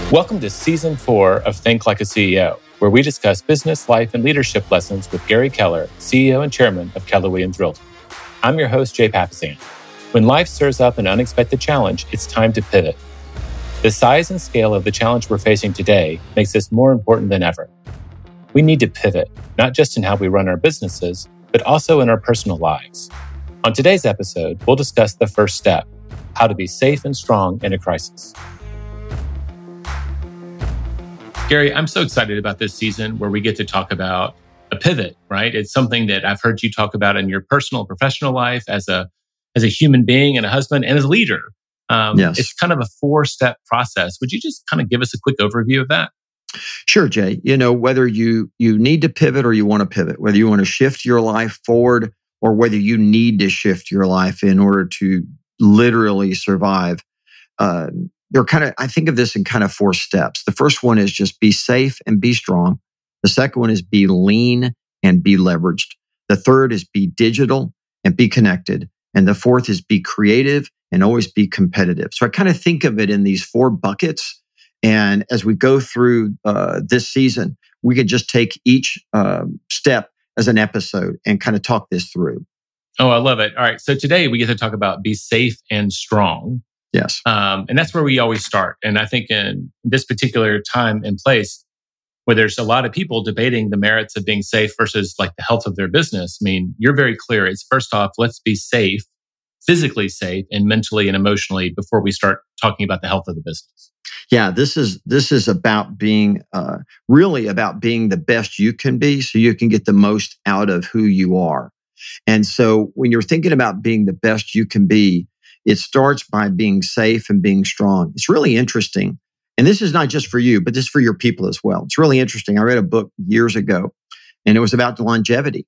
Welcome to Season 4 of Think Like a CEO, where we discuss business, life, and leadership lessons with Gary Keller, CEO and Chairman of Keller Williams Realty. I'm your host, Jay Papasan. When life stirs up an unexpected challenge, it's time to pivot. The size and scale of the challenge we're facing today makes this more important than ever. We need to pivot, not just in how we run our businesses, but also in our personal lives. On today's episode, we'll discuss the first step, how to be safe and strong in a crisis. Gary, I'm so excited about this season where we get to talk about a pivot, right? It's something that I've heard you talk about in your personal and professional life as a human being and a husband and as a leader. Yes. It's kind of a 4-step process. Would you just kind of give us a quick overview of that? Sure, Jay. Whether you need to pivot or you want to pivot, whether you want to shift your life forward or whether you need to shift your life in order to literally survive, I think of this in kind of 4 steps. The first one is just be safe and be strong. The second one is be lean and be leveraged. The third is be digital and be connected. And the fourth is be creative and always be competitive. So I kind of think of it in these 4 buckets. And as we go through this season, we could just take each step as an episode and kind of talk this through. Oh, I love it. All right. So today we get to talk about be safe and strong. Yes. And that's where we always start. And I think in this particular time and place where there's a lot of people debating the merits of being safe versus like the health of their business, I mean, you're very clear. It's first off, let's be safe, physically safe and mentally and emotionally before we start talking about the health of the business. Yeah, this is about being really about being the best you can be so you can get the most out of who you are. And so when you're thinking about being the best you can be, it starts by being safe and being strong. It's really interesting. And this is not just for you, but this is for your people as well. It's really interesting. I read a book years ago, and it was about longevity.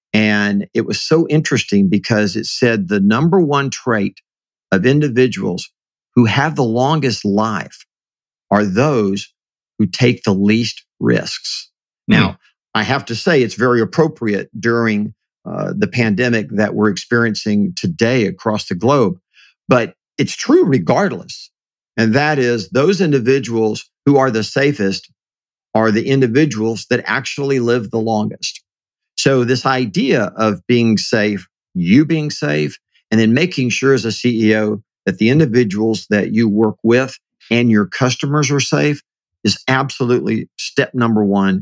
And it was so interesting because it said the number one trait of individuals who have the longest life are those who take the least risks. Now, I have to say it's very appropriate during the pandemic that we're experiencing today across the globe. But it's true regardless. And that is those individuals who are the safest are the individuals that actually live the longest. So this idea of being safe, you being safe, and then making sure as a CEO that the individuals that you work with and your customers are safe is absolutely step number 1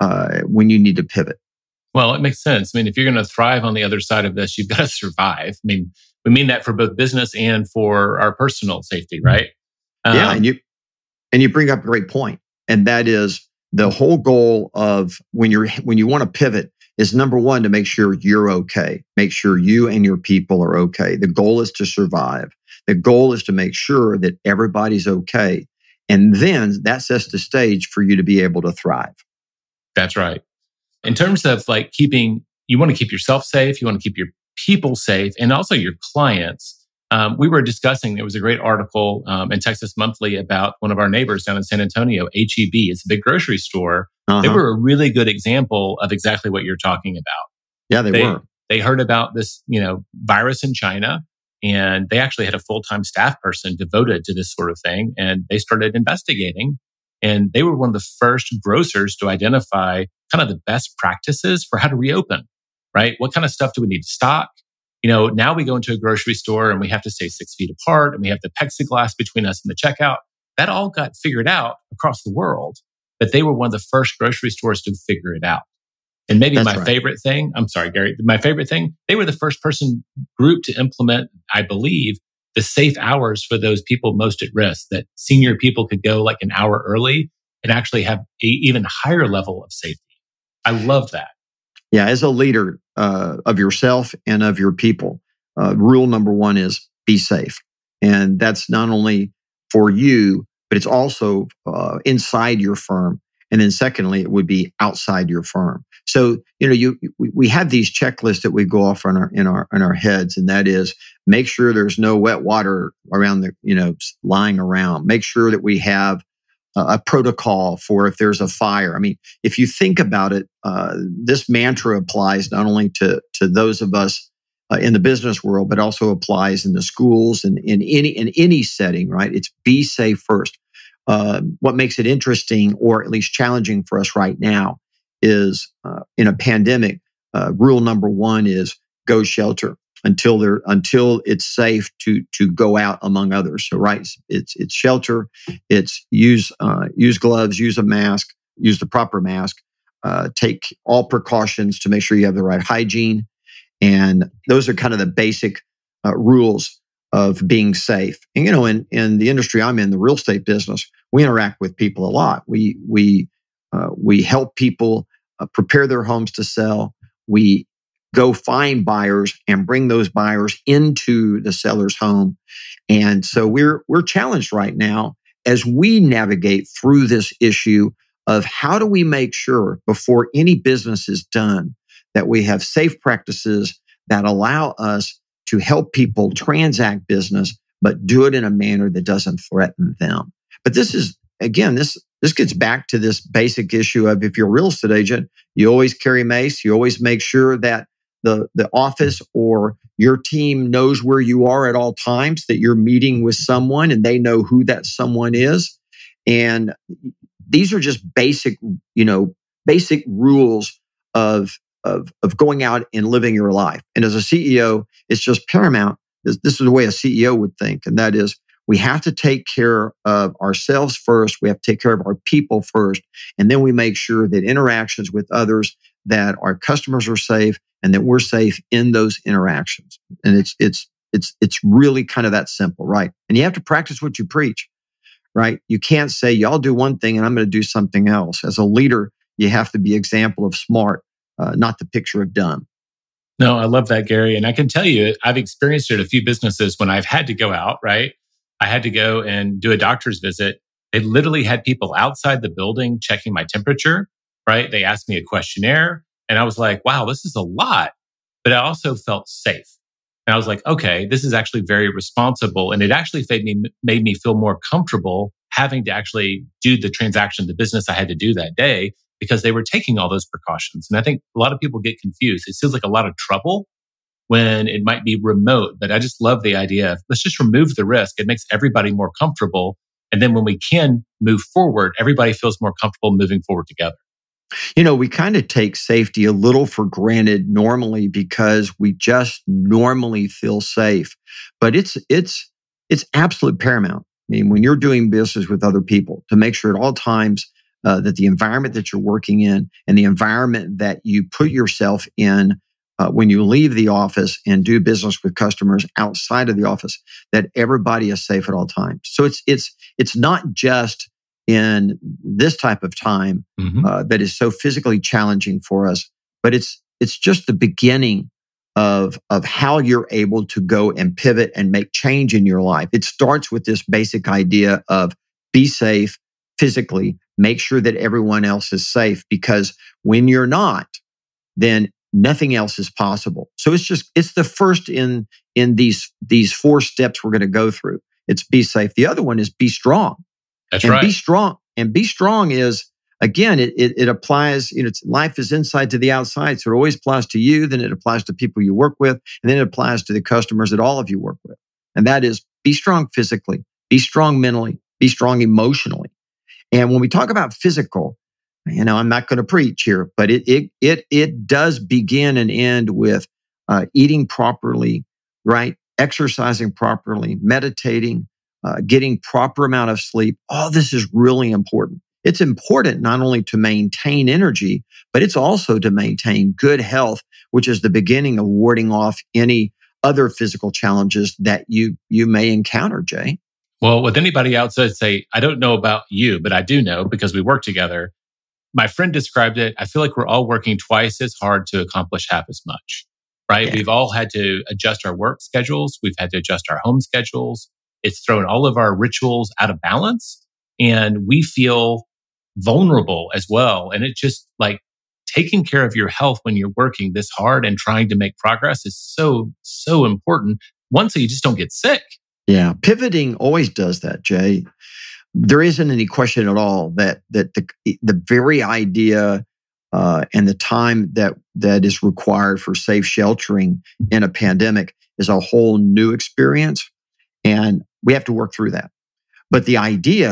when you need to pivot. Well, it makes sense. I mean, if you're going to thrive on the other side of this, you've got to survive. I mean, we mean that for both business and for our personal safety, right? Yeah, and you bring up a great point, and that is the whole goal of when you want to pivot is number 1 to make sure you're okay, make sure you and your people are okay. The goal is to survive. The goal is to make sure that everybody's okay, and then that sets the stage for you to be able to thrive. That's right. In terms of like you want to keep yourself safe, you want to keep your people safe, and also your clients. We were discussing, there was a great article in Texas Monthly about one of our neighbors down in San Antonio, H-E-B. It's a big grocery store. Uh-huh. They were a really good example of exactly what you're talking about. Yeah, they were. They heard about this, virus in China, and they actually had a full-time staff person devoted to this sort of thing, and they started investigating. And they were one of the first grocers to identify kind of the best practices for how to reopen, right? What kind of stuff do we need to stock? Now we go into a grocery store and we have to stay 6 feet apart and we have the plexiglass between us and the checkout. That all got figured out across the world, but they were one of the first grocery stores to figure it out. And maybe favorite thing, I'm sorry, Gary, my favorite thing, they were the first person group to implement, I believe, the safe hours for those people most at risk, that senior people could go like an hour early and actually have an even higher level of safety. I love that. Yeah, as a leader of yourself and of your people, rule number 1 is be safe. And that's not only for you, but it's also inside your firm. And then secondly, it would be outside your firm. So, we have these checklists that we go off in our heads, and that is make sure there's no wet water around lying around. Make sure that we have a protocol for if there's a fire. I mean, if you think about it, this mantra applies not only to those of us in the business world, but also applies in the schools and in any setting, right? It's be safe first. what makes it interesting or at least challenging for us right now is in a pandemic, rule number one is go shelter until it's safe to go out among others. So right, it's shelter, it's use gloves, use a mask, use the proper mask, take all precautions to make sure you have the right hygiene, and those are kind of the basic rules of being safe. And in the industry I'm in, the real estate business, we interact with people a lot. We help people prepare their homes to sell. We go find buyers and bring those buyers into the seller's home. And so we're challenged right now as we navigate through this issue of how do we make sure before any business is done that we have safe practices that allow us to help people transact business, but do it in a manner that doesn't threaten them. But this is, again, this gets back to this basic issue of if you're a real estate agent, you always carry mace, you always make sure that the office or your team knows where you are at all times, that you're meeting with someone and they know who that someone is. And these are just basic rules of going out and living your life. And as a CEO, it's just paramount. This is the way a CEO would think. And that is, we have to take care of ourselves first. We have to take care of our people first. And then we make sure that interactions with others, that our customers are safe and that we're safe in those interactions. And it's really kind of that simple, right? And you have to practice what you preach, right? You can't say, y'all do one thing and I'm going to do something else. As a leader, you have to be example of smart, not the picture of dumb. No, I love that, Gary. And I can tell you, I've experienced it at a few businesses when I've had to go out, right? I had to go and do a doctor's visit. They literally had people outside the building checking my temperature, right? They asked me a questionnaire and I was like, wow, this is a lot. But I also felt safe. And I was like, okay, this is actually very responsible. And it actually made me feel more comfortable having to actually do the transaction, the business I had to do that day, because they were taking all those precautions. And I think a lot of people get confused. It feels like a lot of trouble when it might be remote. But I just love the idea of let's just remove the risk. It makes everybody more comfortable. And then when we can move forward, everybody feels more comfortable moving forward together. We kind of take safety a little for granted normally because we just normally feel safe. But it's absolute paramount. I mean, when you're doing business with other people, to make sure at all times that the environment that you're working in and the environment that you put yourself in when you leave the office and do business with customers outside of the office, that everybody is safe at all times. So it's not just in this type of time that is so physically challenging for us, but it's just the beginning of how you're able to go and pivot and make change in your life. It starts with this basic idea of be safe physically, make sure that everyone else is safe, because when you're not, then nothing else is possible. So it's the first in these 4 steps we're going to go through. It's be safe. The other one is be strong. That's right. Be strong. And be strong is, again, it applies, life is inside to the outside. So it always applies to you, then it applies to people you work with, and then it applies to the customers that all of you work with. And that is be strong physically, be strong mentally, be strong emotionally. And when we talk about physical, I'm not going to preach here, but it does begin and end with eating properly, right? Exercising properly, meditating, getting proper amount of sleep. All this is really important. It's important not only to maintain energy, but it's also to maintain good health, which is the beginning of warding off any other physical challenges that you may encounter, Jay. Well, with anybody else, I'd say, I don't know about you, but I do know because we work together. My friend described it. I feel like we're all working twice as hard to accomplish half as much, right? Yeah. We've all had to adjust our work schedules. We've had to adjust our home schedules. It's thrown all of our rituals out of balance, and we feel vulnerable as well. And it's just like taking care of your health when you're working this hard and trying to make progress is so, so important. One, so you just don't get sick. Yeah. Pivoting always does that, Jay. There isn't any question at all that the very idea and the time that is required for safe sheltering in a pandemic is a whole new experience. And we have to work through that. But the idea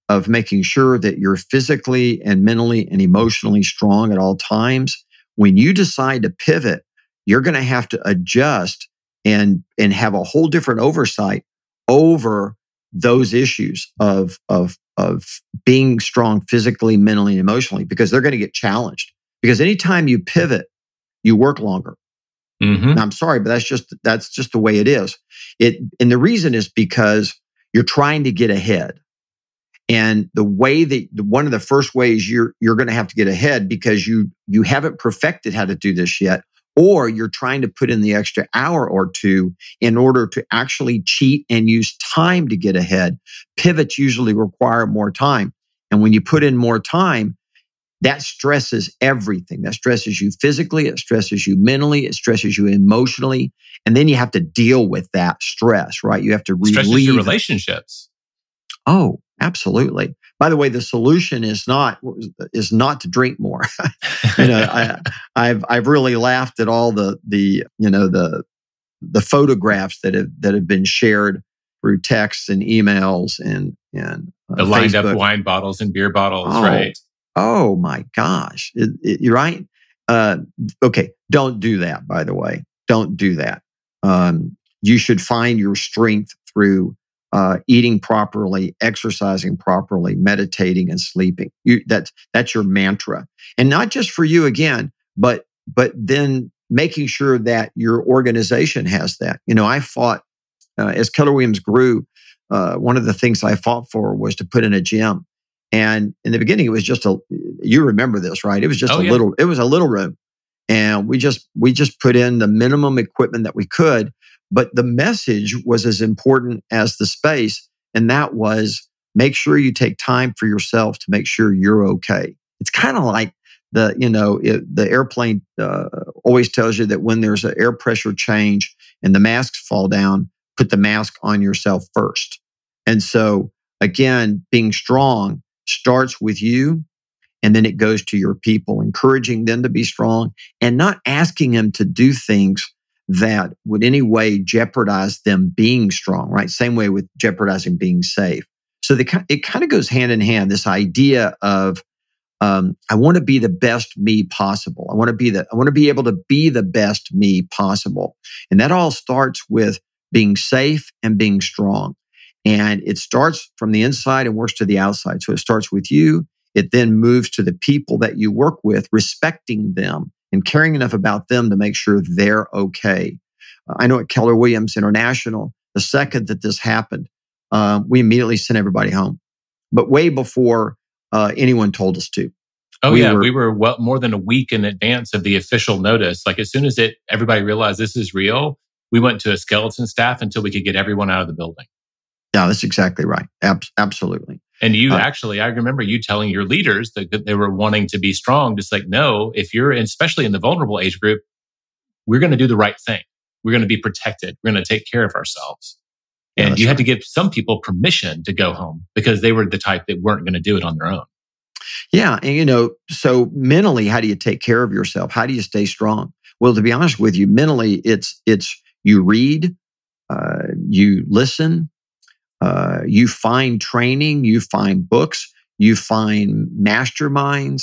of making sure that you're physically and mentally and emotionally strong at all times. When you decide to pivot, you're going to have to adjust and have a whole different oversight over those issues of being strong physically, mentally, and emotionally, because they're going to get challenged. Because anytime you pivot, you work longer. Mm-hmm. Now, I'm sorry, but that's just the way it is. And the reason is because you're trying to get ahead. And the way that one of the first ways you're going to have to get ahead, because you haven't perfected how to do this yet, or you're trying to put in the extra hour or two in order to actually cheat and use time to get ahead. Pivots usually require more time. And when you put in more time, that stresses everything. That stresses you physically, it stresses you mentally, it stresses you emotionally. And then you have to deal with that stress, right? You have to relieve stresses your relationships. Oh, absolutely. By the way, the solution is not to drink more. I've really laughed at all the photographs that have been shared through texts and emails and the lined Facebook. up wine bottles and beer bottles, right? Oh my gosh, you're right. Okay, don't do that. By the way, don't do that. You should find your strength through eating properly, exercising properly, meditating, and sleeping. That's your mantra, and not just for you again, but then making sure that your organization has that. I fought as Keller Williams grew. One of the things I fought for was to put in a gym, and in the beginning, it was just you remember this, right? It was just it was a little room, and we just put in the minimum equipment that we could. But the message was as important as the space. And that was, make sure you take time for yourself to make sure you're okay. It's kind of like the airplane always tells you that when there's an air pressure change and the masks fall down, put the mask on yourself first. And so again, being strong starts with you, and then it goes to your people, encouraging them to be strong and not asking them to do things that would any way jeopardize them being strong, right? Same way with jeopardizing being safe. So it kind of goes hand in hand, this idea of, I want to be the best me possible. I want to be able to be the best me possible. And that all starts with being safe and being strong. And it starts from the inside and works to the outside. So it starts with you. It then moves to the people that you work with, respecting them and caring enough about them to make sure they're okay. I know at Keller Williams International, the second that this happened, we immediately sent everybody home, but way before anyone told us to. We were well more than a week in advance of the official notice. Like as soon as everybody realized this is real, we went to a skeleton staff until we could get everyone out of the building. Yeah, that's exactly right. Absolutely. And you actually, I remember you telling your leaders that they were wanting to be strong, just like, no, if you're, especially in the vulnerable age group, we're going to do the right thing. We're going to be protected. We're going to take care of ourselves. And you had to give some people permission to go home because they were the type that weren't going to do it on their own. Yeah. And, so mentally, how do you take care of yourself? How do you stay strong? Well, to be honest with you, mentally, it's you read, you listen, you find training, you find books, you find masterminds,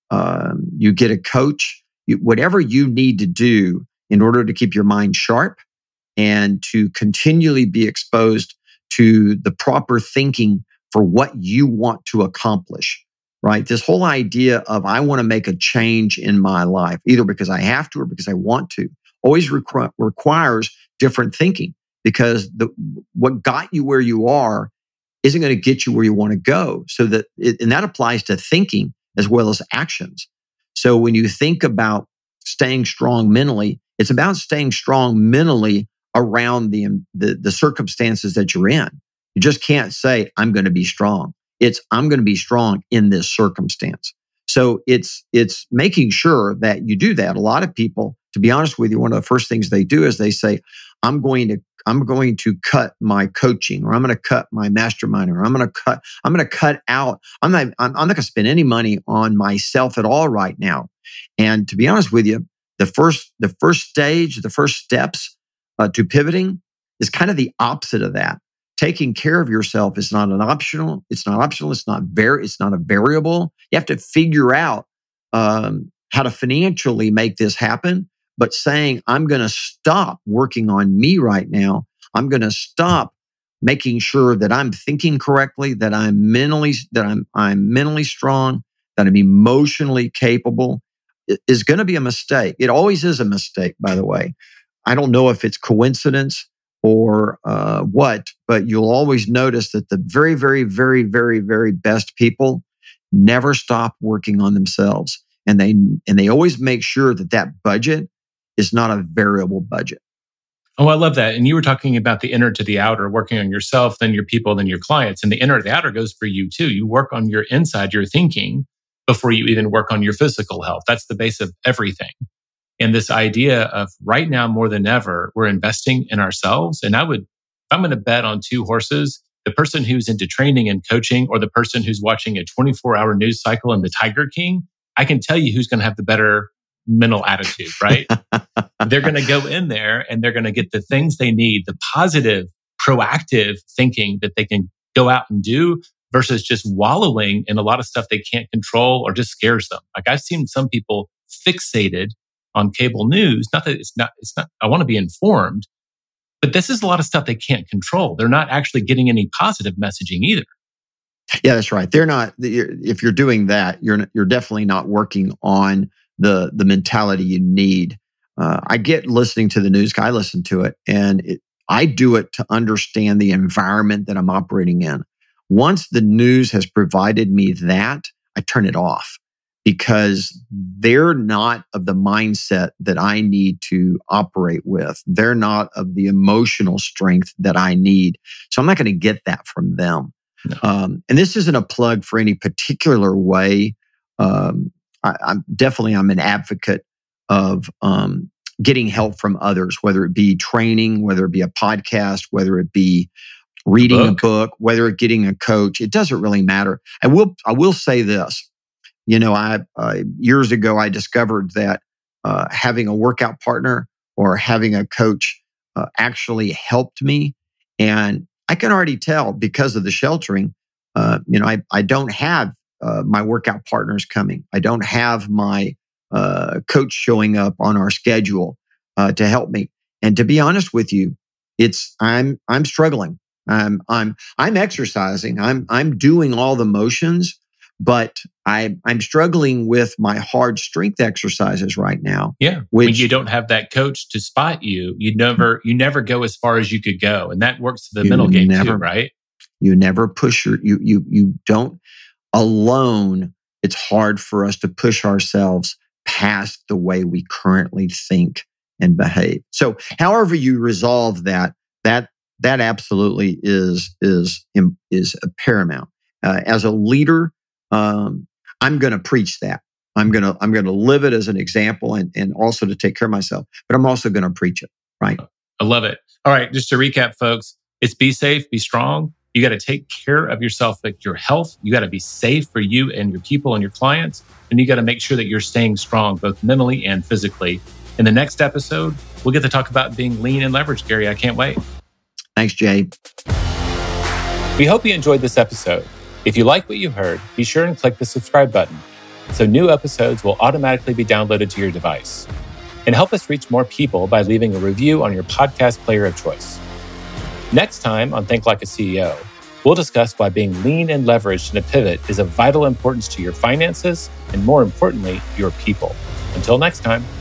you get a coach, whatever you need to do in order to keep your mind sharp and to continually be exposed to the proper thinking for what you want to accomplish, right? This whole idea of I want to make a change in my life, either because I have to or because I want to, always requires different thinking. Because what got you where you are isn't going to get you where you want to go. So and that applies to thinking as well as actions. So when you think about staying strong mentally, it's about staying strong mentally around the circumstances that you're in. You just can't say, I'm going to be strong. It's, I'm going to be strong in this circumstance. So it's making sure that you do that. A lot of people, to be honest with you, one of the first things they do is they say, I'm going to cut my coaching, or I'm going to cut my mastermind, or I'm going to cut out. I'm not going to spend any money on myself at all right now. And to be honest with you, the first stage, the first steps to pivoting is kind of the opposite of that. taking care of yourself is not an optional. It's not optional. It's not a variable. You have to figure out how to financially make this happen. But saying, I'm going to stop working on me right now. I'm going to stop making sure that I'm thinking correctly, that I'm mentally strong, that I'm emotionally capable, is going to be a mistake. It always is a mistake, by the way. I don't know if it's coincidence or what, but you'll always notice that the very, very, very, very, very best people never stop working on themselves. And they always make sure that budget is not a variable budget. Oh, I love that. And you were talking about the inner to the outer, working on yourself, then your people, then your clients. And the inner to the outer goes for you too. You work on your inside, your thinking, before you even work on your physical health. That's the base of everything. And this idea of right now more than ever, we're investing in ourselves. And if I'm going to bet on two horses, the person who's into training and coaching or the person who's watching a 24-hour news cycle in the Tiger King, I can tell you who's going to have the better mental attitude, right? They're going to go in there and they're going to get the things they need, the positive, proactive thinking that they can go out and do versus just wallowing in a lot of stuff they can't control or just scares them. Like I've seen some people fixated on cable news. Not that it's not, I want to be informed, but this is a lot of stuff they can't control. They're not actually getting any positive messaging either. Yeah, that's right. They're not, if you're doing that, you're definitely not working on the mentality you need. I get listening to the news. I listen to it and I do it to understand the environment that I'm operating in. Once the news has provided me that, I turn it off because they're not of the mindset that I need to operate with. They're not of the emotional strength that I need. So I'm not going to get that from them. No. And this isn't a plug for any particular way. I'm an advocate of getting help from others, whether it be training, whether it be a podcast, whether it be reading a book, whether it's getting a coach. It doesn't really matter. I will say this. Years ago, I discovered that having a workout partner or having a coach actually helped me. And I can already tell because of the sheltering, I don't have my workout partners coming. I don't have my coach showing up on our schedule to help me. And to be honest with you, I'm struggling. I'm exercising. I'm doing all the motions, but I'm struggling with my hard strength exercises right now. Yeah, when you don't have that coach to spot you, you never go as far as you could go, and that works to the mental game too, right? You never push you don't alone. It's hard for us to push ourselves past the way we currently think and behave. So, however you resolve that absolutely is a paramount. As a leader, I'm going to preach that. I'm going to live it as an example and also to take care of myself. But I'm also going to preach it. Right. I love it. All right, just to recap, folks, it's be safe, be strong. You got to take care of yourself, like your health. You got to be safe for you and your people and your clients. And you got to make sure that you're staying strong, both mentally and physically. In the next episode, we'll get to talk about being lean and leveraged, Gary. I can't wait. Thanks, Jay. We hope you enjoyed this episode. If you like what you heard, be sure and click the subscribe button so new episodes will automatically be downloaded to your device. And help us reach more people by leaving a review on your podcast player of choice. Next time on Think Like a CEO, we'll discuss why being lean and leveraged in a pivot is of vital importance to your finances and, more importantly, your people. Until next time.